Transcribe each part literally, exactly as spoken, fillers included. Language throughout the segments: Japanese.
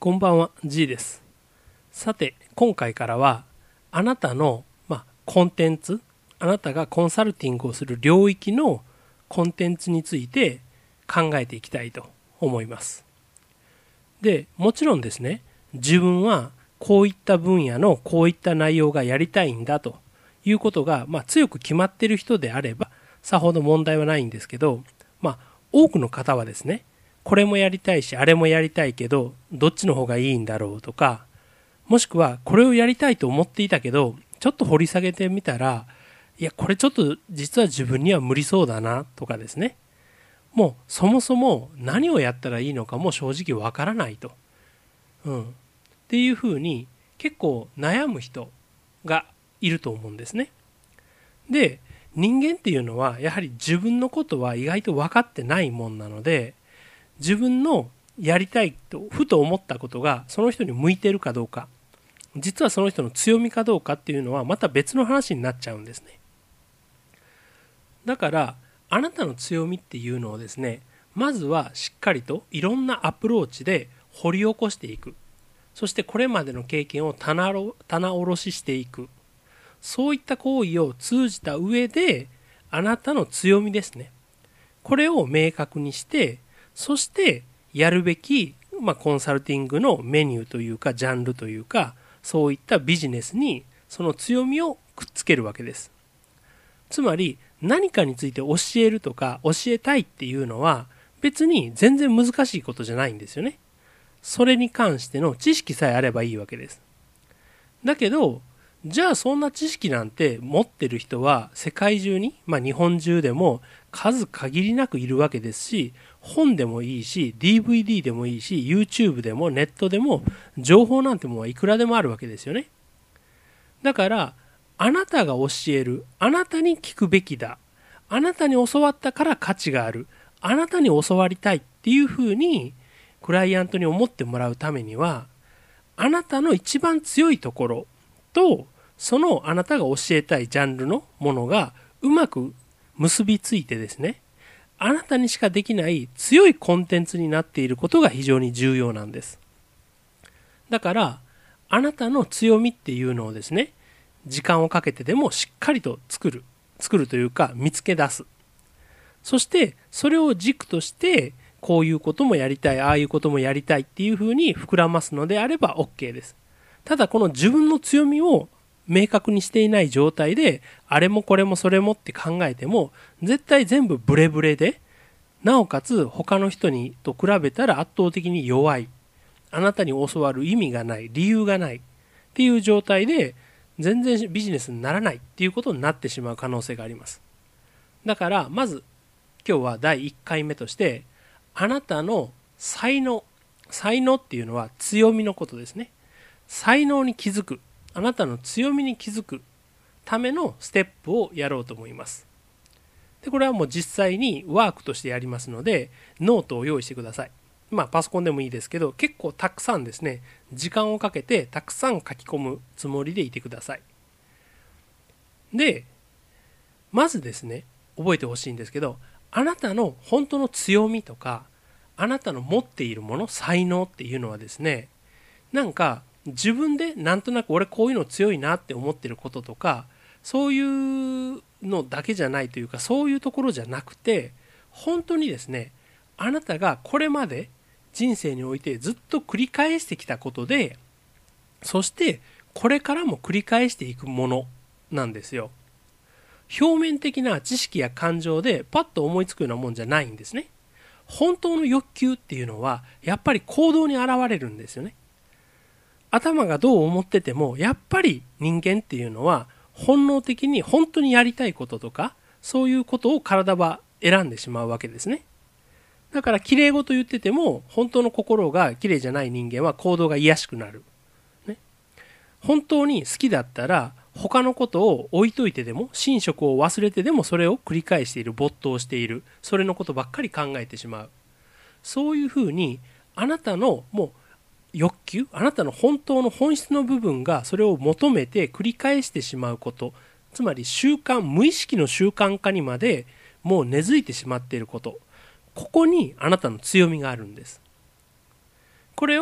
こんばんは、G です。さて、今回からは、あなたの、まあ、コンテンツ、あなたがコンサルティングをする領域のコンテンツについて考えていきたいと思います。で、もちろんですね、自分はこういった分野のこういった内容がやりたいんだということが、まあ、強く決まっている人であれば、さほど問題はないんですけど、まあ、多くの方はですね、これもやりたいし、あれもやりたいけど、どっちの方がいいんだろうとか、もしくはこれをやりたいと思っていたけど、ちょっと掘り下げてみたら、いや、これちょっと実は自分には無理そうだなとかですね。もうそもそも何をやったらいいのかも正直わからないと。うん。っていうふうに結構悩む人がいると思うんですね。で、人間っていうのはやはり自分のことは意外と分かってないもんなので、自分のやりたいとふと思ったことがその人に向いているかどうか、実はその人の強みかどうかっていうのはまた別の話になっちゃうんですね。だからあなたの強みっていうのをですね、まずはしっかりといろんなアプローチで掘り起こしていく。そしてこれまでの経験を棚卸ししていく。そういった行為を通じた上で、あなたの強みですね。これを明確にして、そしてやるべき、まあ、コンサルティングのメニューというかジャンルというか、そういったビジネスにその強みをくっつけるわけです。つまり何かについて教えるとか教えたいっていうのは別に全然難しいことじゃないんですよね。それに関しての知識さえあればいいわけです。だけど、じゃあそんな知識なんて持ってる人は世界中に、まあ日本中でも数限りなくいるわけですし、本でもいいし、ディーブイディー でもいいし、YouTube でもネットでも情報なんてものはいくらでもあるわけですよね。だから、あなたが教える、あなたに聞くべきだ、あなたに教わったから価値がある、あなたに教わりたいっていうふうにクライアントに思ってもらうためには、あなたの一番強いところと、そのあなたが教えたいジャンルのものがうまく結びついてですね、あなたにしかできない強いコンテンツになっていることが非常に重要なんです。だから、あなたの強みっていうのをですね、時間をかけてでもしっかりと作る。作るというか見つけ出す。そして、それを軸として、こういうこともやりたい、ああいうこともやりたいっていうふうに膨らますのであれば OK です。ただ、この自分の強みを明確にしていない状態で、あれもこれもそれもって考えても、絶対全部ブレブレで、なおかつ他の人にと比べたら圧倒的に弱い。あなたに教わる意味がない、理由がないっていう状態で、全然ビジネスにならないっていうことになってしまう可能性があります。だから、まず、今日はだいいっかいめとして、あなたの才能、才能っていうのは強みのことですね。才能に気づく、あなたの強みに気づくためのステップをやろうと思います。で、これはもう実際にワークとしてやりますので、ノートを用意してください。まあパソコンでもいいですけど、結構たくさんですね、時間をかけてたくさん書き込むつもりでいてください。で、まずですね、覚えてほしいんですけど、あなたの本当の強みとか、あなたの持っているもの、才能っていうのはですね、なんか自分でなんとなく俺こういうの強いなって思ってることとか、そういうのだけじゃないというか、そういうところじゃなくて、本当にですね、あなたがこれまで人生においてずっと繰り返してきたことで、そしてこれからも繰り返していくものなんですよ。表面的な知識や感情でパッと思いつくようなもんじゃないんですね。本当の欲求っていうのはやっぱり行動に現れるんですよね。頭がどう思っててもやっぱり人間っていうのは本能的に本当にやりたいこととかそういうことを体は選んでしまうわけですね。だから綺麗事言ってても本当の心が綺麗じゃない人間は行動が癒しくなる、ね、本当に好きだったら他のことを置いといてでも寝食を忘れてでもそれを繰り返している、没頭している、それのことばっかり考えてしまう。そういうふうにあなたのもう欲求、あなたの本当の本質の部分がそれを求めて繰り返してしまうこと、つまり習慣、無意識の習慣化にまでもう根付いてしまっていること、ここにあなたの強みがあるんです。これを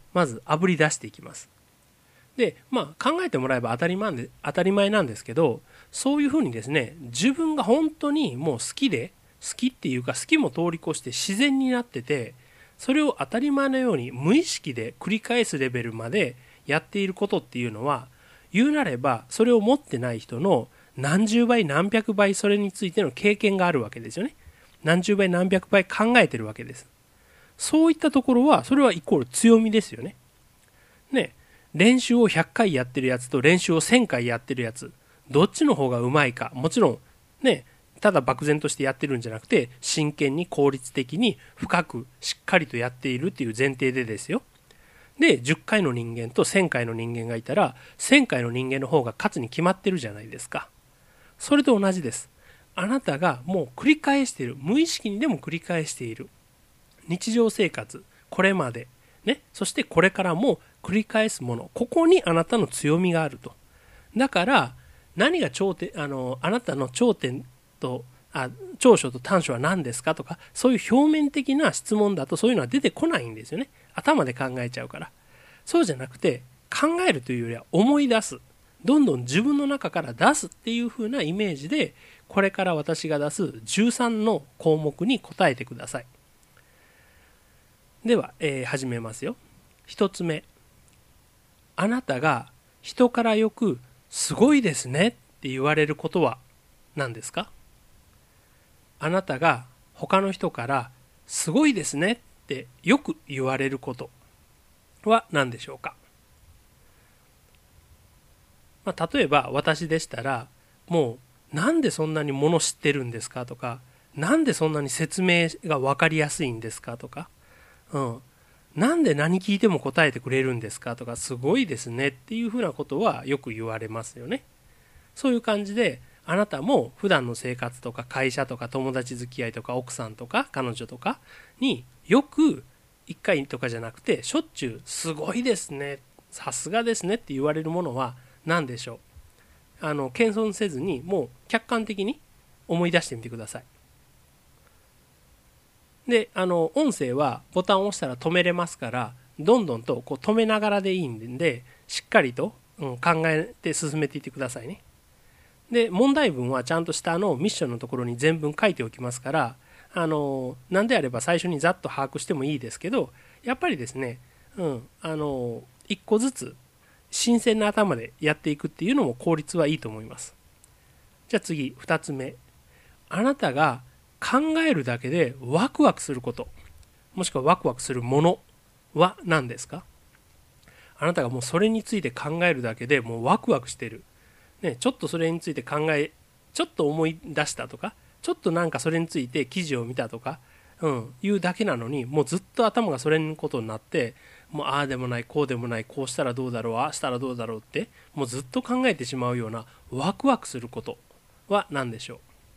まずあぶり出していきます。で、まあ考えてもらえば当たり前で、当たり前なんですけど、そういうふうにですね、自分が本当にもう好きで、好きっていうか好きも通り越して自然になってて、それを当たり前のように無意識で繰り返すレベルまでやっていることっていうのは、言うなればそれを持ってない人の何十倍何百倍それについての経験があるわけですよね。何十倍何百倍考えてるわけです。そういったところはそれはイコール強みですよね。ね、練習をひゃっかいやってるやつと練習をせんかいやってるやつ、どっちの方がうまいか、もちろんね、ただ漠然としてやってるんじゃなくて、真剣に効率的に深くしっかりとやっているっていう前提でですよ。で、じゅっかいの人間とせんかいの人間がいたら、せんかいの人間の方が勝つに決まってるじゃないですか。それと同じです。あなたがもう繰り返している、無意識にでも繰り返している日常生活、これまでね、そしてこれからも繰り返すもの、ここにあなたの強みがあると。だから何が頂点、あのあなたの頂点とあ長所と短所は何ですかとか、そういう表面的な質問だとそういうのは出てこないんですよね。頭で考えちゃうから。そうじゃなくて、考えるというよりは思い出す、どんどん自分の中から出すっていう風なイメージで、これから私が出すじゅうさんの項目に答えてください。では、えー、始めますよ。ひとつめ、あなたが人からよくすごいですねって言われることは何ですか？あなたが他の人からすごいですねってよく言われることは何でしょうか？まあ、例えば私でしたら、もうなんでそんなにもの知ってるんですかとか、なんでそんなに説明が分かりやすいんですかとか、うん、なんで何聞いても答えてくれるんですかとか、すごいですねっていうふうなことはよく言われますよね。そういう感じで、あなたも普段の生活とか会社とか友達付き合いとか奥さんとか彼女とかによくいっかいとかじゃなくてしょっちゅうすごいですね、さすがですねって言われるものは何でしょう？あの謙遜せずにもう客観的に思い出してみてください。で、あの音声はボタンを押したら止めれますから、どんどんとこう止めながらでいいんで、しっかりと、うん、考えて進めていってくださいね。で、問題文はちゃんと下のミッションのところに全文書いておきますから、あのなんであれば最初にざっと把握してもいいですけど、やっぱりですね、うん、あのいっこずつ新鮮な頭でやっていくっていうのも効率はいいと思います。じゃあ次、ふたつめ、あなたが考えるだけでワクワクすること、もしくはワクワクするものは何ですか？あなたがもうそれについて考えるだけでもうワクワクしてる、ね、ちょっとそれについて考え、ちょっと思い出したとか、ちょっとなんかそれについて記事を見たとか、うん、いうだけなのに、もうずっと頭がそれのことになって、もうああでもない、こうでもない、こうしたらどうだろう、ああしたらどうだろうって、もうずっと考えてしまうようなワクワクすることは何でしょう？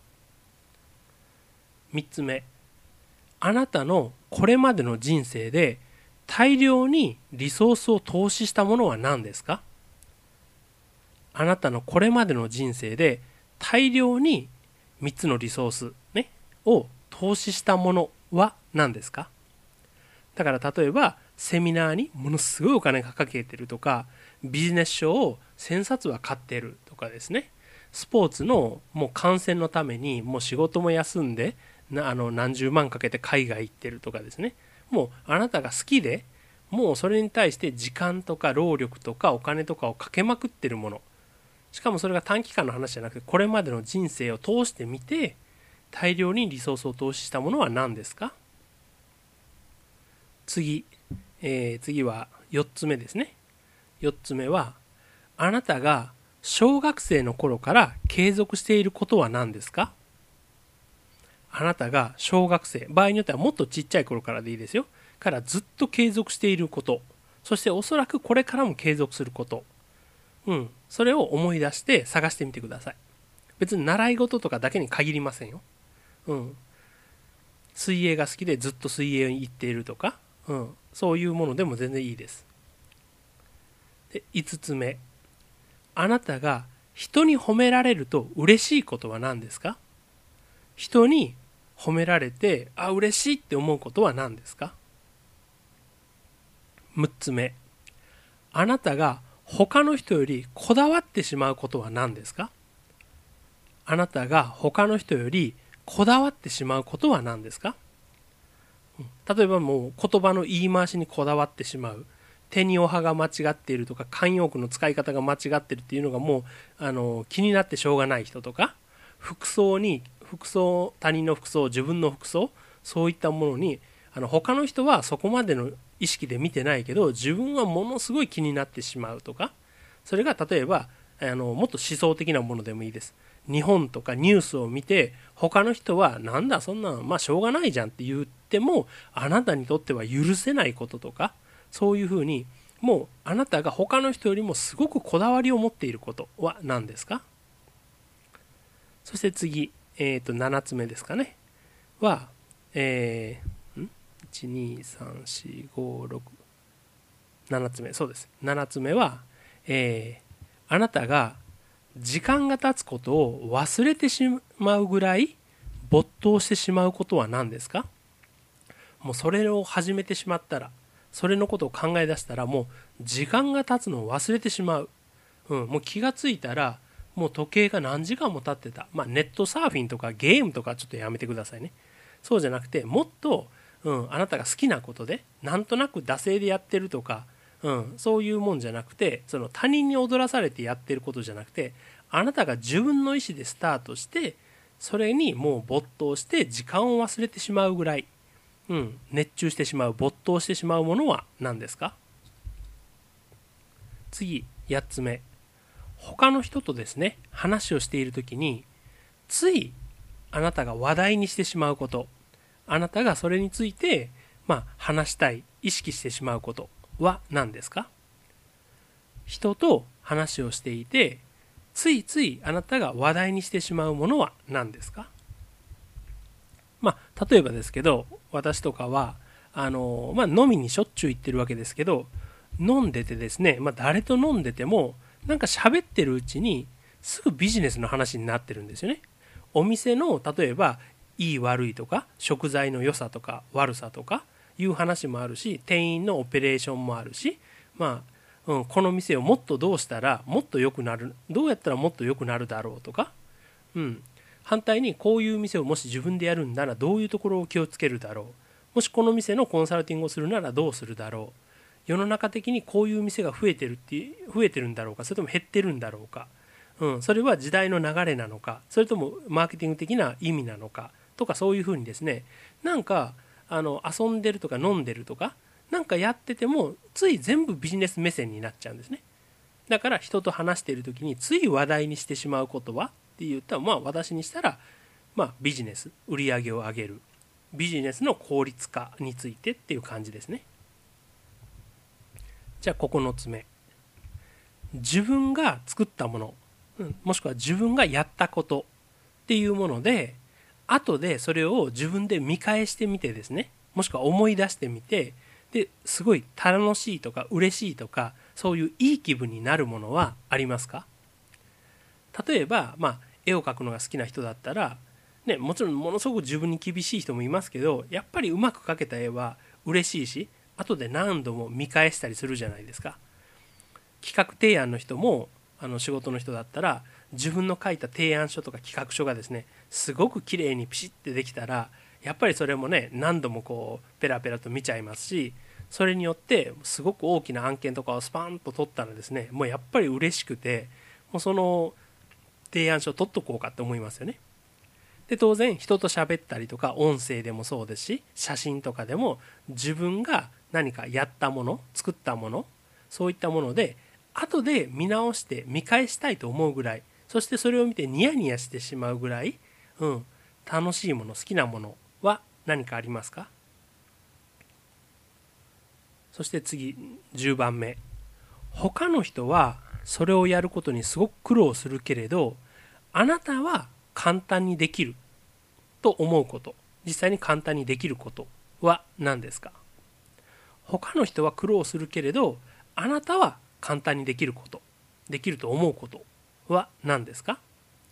みっつめ、あなたのこれまでの人生で大量にリソースを投資したものは何ですか？あなたのこれまでの人生で大量にみっつのリソース、ね、を投資したものは何ですか？だから例えばセミナーにものすごいお金がかけてるとか、ビジネス書をせんさつは買ってるとかですね、スポーツのもう観戦のためにもう仕事も休んでなあの何十万かけて海外行ってるとかですね、もうあなたが好きでもうそれに対して時間とか労力とかお金とかをかけまくってるもの、しかもそれが短期間の話じゃなくてこれまでの人生を通してみて大量にリソースを投資したものは何ですか？次、えー、次はよっつめですね。よっつめは、あなたが小学生の頃から継続していることは何ですか？あなたが小学生、場合によってはもっとちっちゃい頃からでいいですよ、からずっと継続していること、そしておそらくこれからも継続すること、うん、それを思い出して探してみてください。別に習い事とかだけに限りませんよ。うん、水泳が好きでずっと水泳に行っているとか、うん、そういうものでも全然いいです。で、いつつめ、あなたが人に褒められると嬉しいことは何ですか？人に褒められて、あ、嬉しいって思うことは何ですか？ むっつめ、あなたが他の人よりこだわってしまうことは何ですか？あなたが他の人よりこだわってしまうことは何ですか？例えばもう言葉の言い回しにこだわってしまう、手におはが間違っているとか慣用句の使い方が間違ってるっていうのがもうあの気になってしょうがない人とか、服装に服装他人の服装自分の服装そういったものにあの他の人はそこまでの意識で見てないけど自分はものすごい気になってしまうとか、それが例えばあのもっと思想的なものでもいいです。日本とかニュースを見て他の人はなんだそんなまあしょうがないじゃんって言ってもあなたにとっては許せないこととか、そういうふうにもうあなたが他の人よりもすごくこだわりを持っていることは何ですか？そして次、えー、とななつめですかねは、えー、んいちにさんしごろくななつめ、そうです。ななつめは、えー、あなたが時間が経つことを忘れてしまうぐらい没頭してしまうことは何ですか？もうそれを始めてしまったら、それのことを考え出したらもう時間が経つのを忘れてしまう。うん、もう気がついたらもう時計が何時間も経ってた。まあネットサーフィンとかゲームとかちょっとやめてくださいね。そうじゃなくてもっと、うん、あなたが好きなことでなんとなく惰性でやってるとか、うん、そういうもんじゃなくて、その他人に踊らされてやってることじゃなくて、あなたが自分の意思でスタートしてそれにもう没頭して時間を忘れてしまうぐらい、うん、熱中してしまう没頭してしまうものは何ですか？次やっつめ、他の人とですね話をしているときについあなたが話題にしてしまうこと、あなたがそれについてまあ話したい意識してしまうことは何ですか？人と話をしていてついついあなたが話題にしてしまうものは何ですか？まあ例えばですけど、私とかはあの、まあ、飲みにしょっちゅう行ってるわけですけど、飲んでてですね、まあ、誰と飲んでてもなんか喋ってるうちにすぐビジネスの話になってるんですよね。お店の例えばいい悪いとか食材の良さとか悪さとかいう話もあるし、店員のオペレーションもあるし、まあ、うん、この店をもっとどうしたらもっと良くなる、どうやったらもっと良くなるだろうとか、うん、反対にこういう店をもし自分でやるんならどういうところを気をつけるだろう、もしこの店のコンサルティングをするならどうするだろう、世の中的にこういう店が増えてるって増えてるんだろうか、それとも減ってるんだろうか、うん、それは時代の流れなのか、それともマーケティング的な意味なのかとか、そういうふうにですね、なんかあの遊んでるとか飲んでるとかなんかやっててもつい全部ビジネス目線になっちゃうんですね。だから人と話している時につい話題にしてしまうことはって言ったら、まあ私にしたら、まあビジネス、売り上げを上げる、ビジネスの効率化についてっていう感じですね。じゃあここのつめ、自分が作ったもの、うん、もしくは自分がやったことっていうもので、後でそれを自分で見返してみてですね、もしくは思い出してみて、ですごい楽しいとか嬉しいとかそういういい気分になるものはありますか？例えば、まあ、絵を描くのが好きな人だったら、ね、もちろんものすごく自分に厳しい人もいますけど、やっぱりうまく描けた絵は嬉しいし、後で何度も見返したりするじゃないですか。企画提案の人もあの仕事の人だったら自分の書いた提案書とか企画書がですねすごく綺麗にピシッてできたら、やっぱりそれもね何度もこうペラペラと見ちゃいますし、それによってすごく大きな案件とかをスパンと取ったらですね、もうやっぱり嬉しくて、もうその提案書取っとこうかって思いますよね。で当然人と喋ったりとか音声でもそうですし、写真とかでも自分が何かやったもの、作ったもの、そういったもので後で見直して見返したいと思うぐらい、そしてそれを見てニヤニヤしてしまうぐらい、うん、楽しいもの、好きなものは何かありますか？そして次じゅうばんめ、他の人はそれをやることにすごく苦労するけれどあなたは簡単にできると思うこと、実際に簡単にできることは何ですか？他の人は苦労するけれどあなたは簡単にできること、できると思うことは何ですか？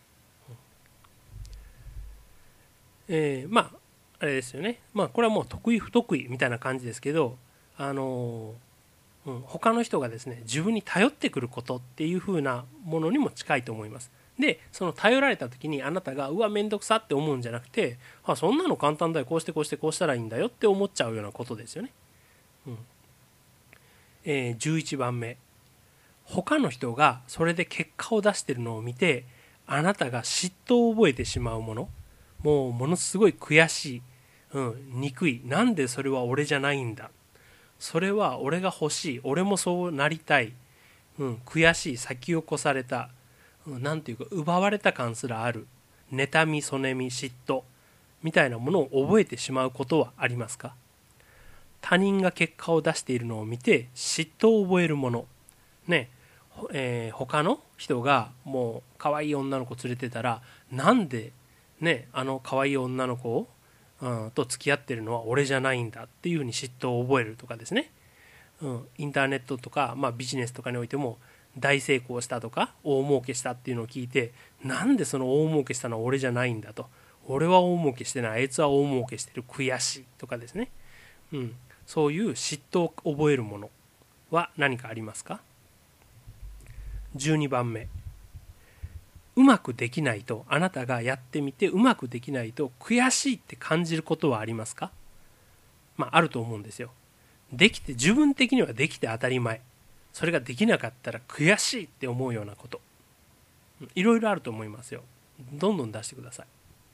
えー、まああれですよね、まあこれはもう得意不得意みたいな感じですけど、あの他の人がですね自分に頼ってくることっていう風なものにも近いと思います。でその頼られた時にあなたがうわめんどくさって思うんじゃなくて、あそんなの簡単だよ、こうしてこうしてこうしたらいいんだよって思っちゃうようなことですよね。うんえー、じゅういちばんめ、他の人がそれで結果を出しているのを見てあなたが嫉妬を覚えてしまうもの、もうものすごい悔しい、うん、憎い、なんでそれは俺じゃないんだ、それは俺が欲しい、俺もそうなりたい、うん、悔しい、先を越された、うん、なんていうか奪われた感すらある、妬み、そねみ、嫉妬みたいなものを覚えてしまうことはありますか？他人が結果を出しているのを見て嫉妬を覚えるものね、えー、他の人がもう可愛い女の子連れてたら、なんでねあの可愛い女の子を、うん、と付き合ってるのは俺じゃないんだっていうふうに嫉妬を覚えるとかですね、うん、インターネットとか、まあ、ビジネスとかにおいても大成功したとか大儲けしたっていうのを聞いて、なんでその大儲けしたのは俺じゃないんだと、俺は大儲けしてない、あいつは大儲けしてる、悔しいとかですね、うん、そういう嫉妬を覚えるものは何かありますか？じゅうにばんめ、うまくできないと、あなたがやってみてうまくできないと悔しいって感じることはありますか？まああると思うんですよ。できて、自分的にはできて当たり前、それができなかったら悔しいって思うようなこと、いろいろあると思いますよ。どんどん出してください。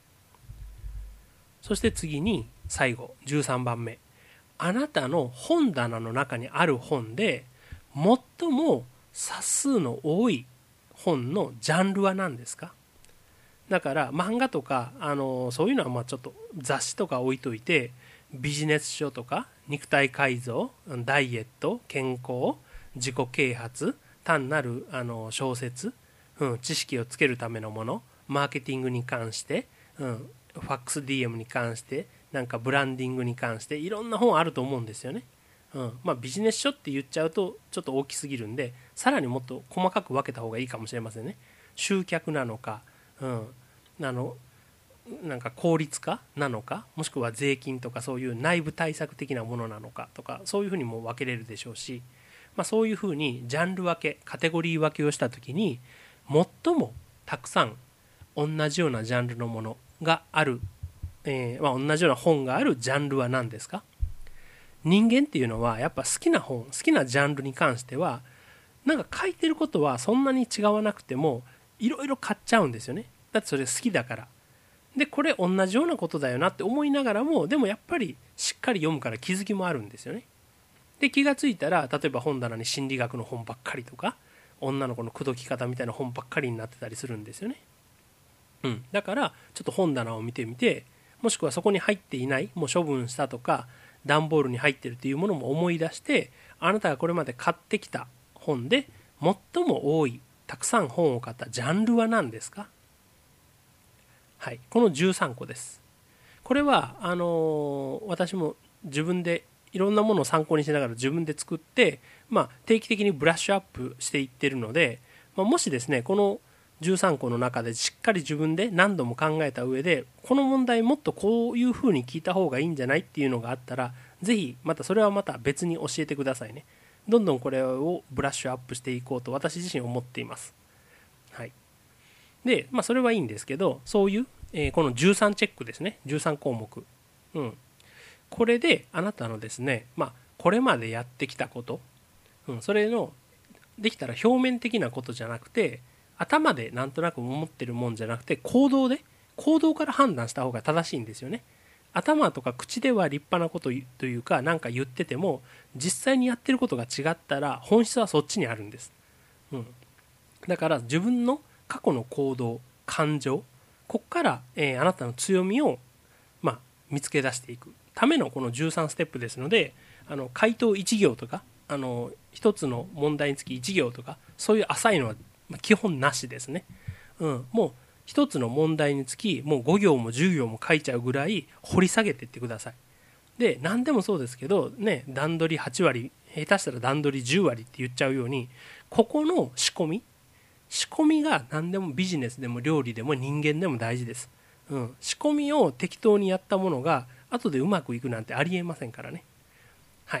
そして次に最後じゅうさんばんめ、あなたの本棚の中にある本で最も冊数の多い本のジャンルは何ですか？だから漫画とかあのそういうのはまあちょっと雑誌とか置いといて、ビジネス書とか肉体改造、ダイエット、健康、自己啓発、単なるあの小説、うん、知識をつけるためのもの、マーケティングに関して、うん、ファックス ディーエム に関して、なんかブランディングに関していろんな本あると思うんですよね。うんまあ、ビジネス書って言っちゃうとちょっと大きすぎるんで、さらにもっと細かく分けた方がいいかもしれませんね。集客なのか、うん、あのなんか効率化なのか、もしくは税金とかそういう内部対策的なものなのかとか、そういうふうにも分けれるでしょうし、まあ、そういうふうにジャンル分け、カテゴリー分けをしたときに最もたくさん同じようなジャンルのものがある、えーまあ、同じような本があるジャンルは何ですか？人間っていうのはやっぱ好きな本、好きなジャンルに関してはなんか書いてることはそんなに違わなくてもいろいろ買っちゃうんですよね。だってそれ好きだから。でこれ同じようなことだよなって思いながらも、でもやっぱりしっかり読むから気づきもあるんですよね。で気がついたら例えば本棚に心理学の本ばっかりとか女の子の口説き方みたいな本ばっかりになってたりするんですよね。うん、だからちょっと本棚を見てみて、もしくはそこに入っていない、もう処分したとか段ボールに入っているというものも思い出して、あなたがこれまで買ってきた本で最も多い、たくさん本を買ったジャンルは何ですか？はい、このじゅうさんこです。これはあのー、私も自分でいろんなものを参考にしながら自分で作って、まあ、定期的にブラッシュアップしていってるので、まあ、もしですねこのじゅうさんこの中でしっかり自分で何度も考えた上で、この問題もっとこういう風に聞いた方がいいんじゃないっていうのがあったら、ぜひまたそれはまた別に教えてくださいね。どんどんこれをブラッシュアップしていこうと私自身思っています。はい。で、まあそれはいいんですけど、そういう、えー、このじゅうさんチェックですね、じゅうさんこうもく、うん、これであなたのですね、まあこれまでやってきたこと、うん、それのできたら表面的なことじゃなくて、頭でなんとなく思ってるもんじゃなくて、行動で行動から判断した方が正しいんですよね。頭とか口では立派なことというか何か言ってても、実際にやってることが違ったら本質はそっちにあるんです、うん、だから自分の過去の行動、感情、ここから、えー、あなたの強みを、まあ、見つけ出していくためのこのじゅうさんステップですので、あの回答いち行とか、あの一つの問題につきいち行とかそういう浅いのは基本なしですね、うん、もう一つの問題につきもうご行もじゅう行も書いちゃうぐらい掘り下げていってください。で何でもそうですけどね、段取りはち割、下手したら段取りじゅう割って言っちゃうように、ここの仕込み仕込みが何でもビジネスでも料理でも人間でも大事です、うん、仕込みを適当にやったものが後でうまくいくなんてありえませんからね。はい。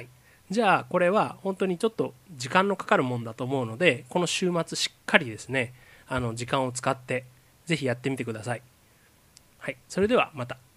じゃあこれは本当にちょっと時間のかかるもんだと思うので、この週末しっかりですね、あの時間を使ってぜひやってみてください。はい、それではまた。